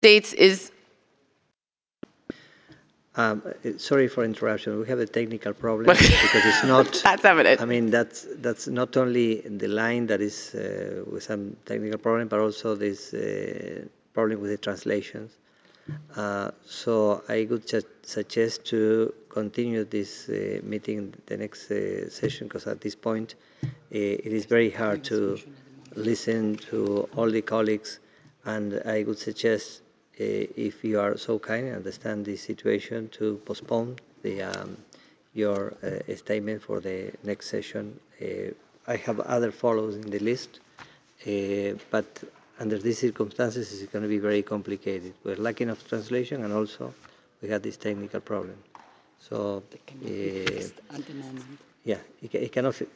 States is. Sorry for interruption. We have a technical problem because it's not. That's evident. I mean, that's not only the line that is with some technical problem, but also this problem with the translations. So I would suggest to continue this meeting, the next session, because at this point it is very hard to listen to all the colleagues, and I would suggest, if you are so kind and understand the situation, to postpone your statement for the next session. I have other follows in the list, but under these circumstances, it's going to be very complicated. We're lacking of translation, and also we have this technical problem. So, yeah, it cannot